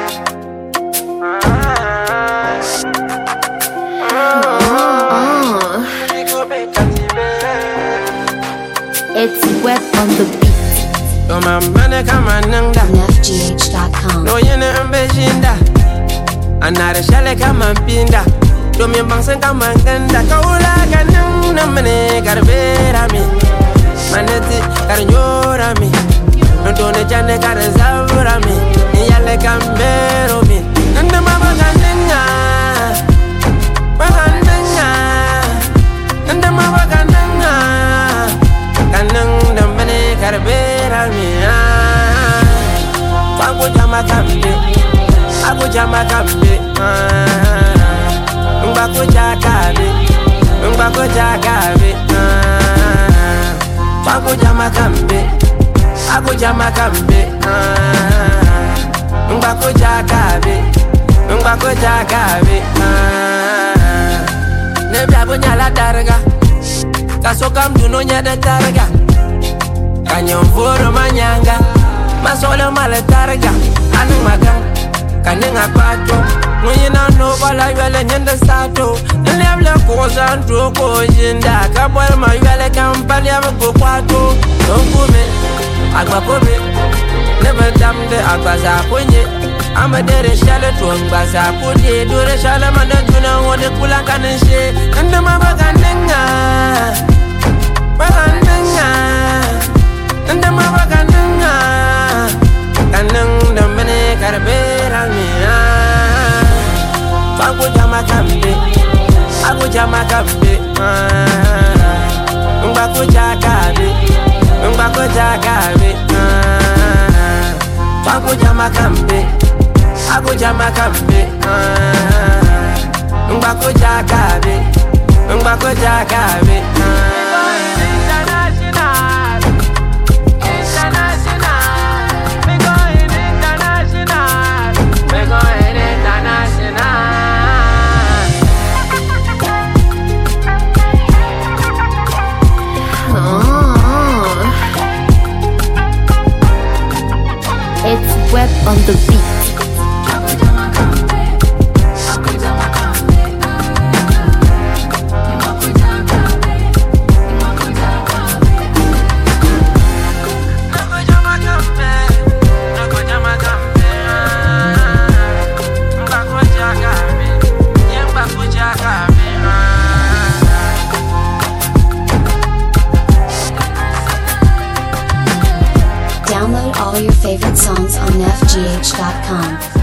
It's wet on the beat. NFGH.com. No yene ambejinda. Anare shale kama mpinda. Domi bangsen kama ngenda. Kaula kanang namane karbera mi. Maneti karnyora mi. Nondone jane karzavura mi. Niyale kambero mi. Nande mama kanenga. Bakanenga. Nande mama kanenga. Kanang namane karbera mi. Pago jama kambe. Ago jama kambe. Mbako jakabe. Mbako jakabe. Pago jama kambe. Ago jama kambe. Mbako jakabe. Mbako jakabe. Nebya bunyala darga. Kasoka mduno nyada targa. Kanyomvoro manyanga. Masolo male targa. Anung magang. Kanenga pato. Muyina no bala yale nyenda sato. Nlebla koza ntoko jinda. Kabwal ma yale kampali abako kwato. Dongume, agbapobe. Never damde agbaza kwenye. Amadere shale tuangbaza kwenye. Dure shale manajuna wone kula kaneshe. Nende mabaganenga. Baganenga. Nende mabaganenga. Kaneng dambene karbera miya. Pago jama kambe. Ago jama kambe. Mbako jakabe. Mbako jakabe. Pago jama kambe. Ago jama kambe. Mbako jakabe. Mbako jakabe. It's wet on the beat. Download all your favorite songs on NFGH.com.